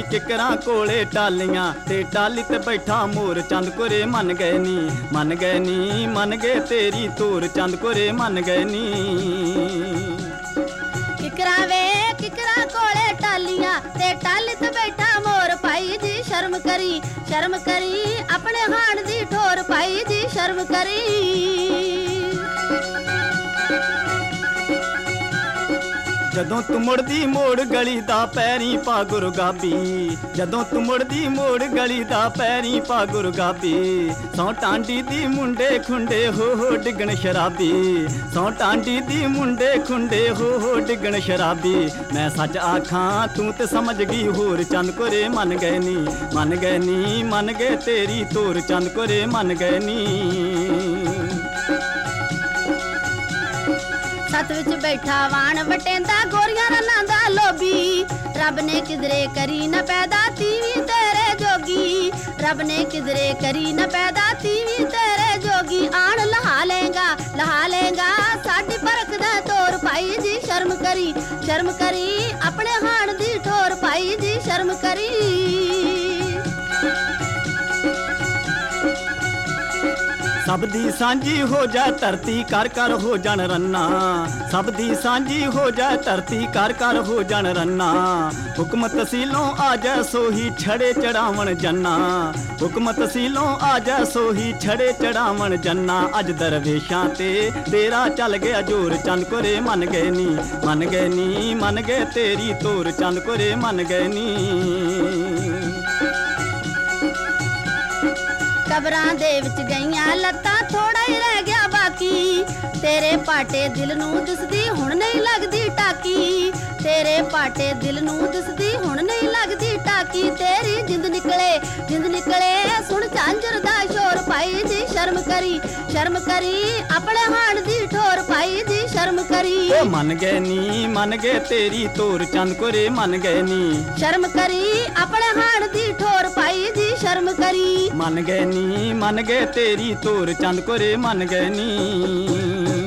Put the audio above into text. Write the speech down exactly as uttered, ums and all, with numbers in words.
किकरां कोले टालियां ते टाली ते बैठा मोर चंद कोरे मन गए नी मन गए नी मन गए तेरी तोर चंद कोरे मन गए नी किकरां वे किकरां कोले टालियां ते टाली ते बैठा मोर भाई जी शर्म करी शर्म करी अपने हाण दी ठोर भाई जी शर्म करी जदों तू मुड़दी मोड़ गली दा पैरी पा गुरगाबी जदों तू मुड़दी मोड़ गली दा पैरी पा गुरगाबी सौ टांडी दी मुंडे खुंडे हो हो डिगण शराबी सौ टांडी दी मुंडे खुंडे हो हो डिगण शराबी मैं सच आखां तू ते समझ गई होर चंद कोरे मन गए नी मन गए नी मन गए तेरी तोर चंद कोरे मन गए नी सत विच बैठा वाण वटेंदा गोरियां रन्नां दा लोभी रब ने किधरे करी न पैदा तीवी तेरे जोगी रब ने किधरे करी न पैदा तीवी तेरे जोगी आण लहा लेगा लहा लेगा साडी परख दा तोर भाई जी शर्म करी शर्म करी अपने हाण दी ठोर भाई जी शर्म करी सब दी सांझी हो जाए धरती कर कर हो जान रन्ना सब दी सांझी हो जाए धरती कर कर हो जान रन्ना हुक्म तसीलों आ जाए सोही छड़े चढ़ावन जन्ना हुक्म तसीलों आ जाए सोही छड़े चढ़ावन जन्ना अज दरवेशां ते तेरा चल गया जोर चंद कोरे मन गए नी मन गए नी मन गए तेरी तोर चंद कोरे मन गए नी कबरां दे विच गईयां लत्तां थोड़ा ही रह गया बाकी तेरे पाटे दिल नूं दिसदी हुण नहीं लगदी टाकी तेरे पाटे दिल नूं दिसदी हुण नहीं लगदी टाकी तेरी जिंद निकले जिंद निकले सुन झांझर दा शोर भाई जी शर्म करी शर्म करी अपने हाण दी ठोर भाई जी शर्म करी ओ मन गए नी मन गए तेरी तोर चंद कोरे मन गए नी शर्म करी अपने हाण दी ठोर भाई जी शर्म करी मन गए नी मन गए तेरी तोर चंद कोरे मन गए नी।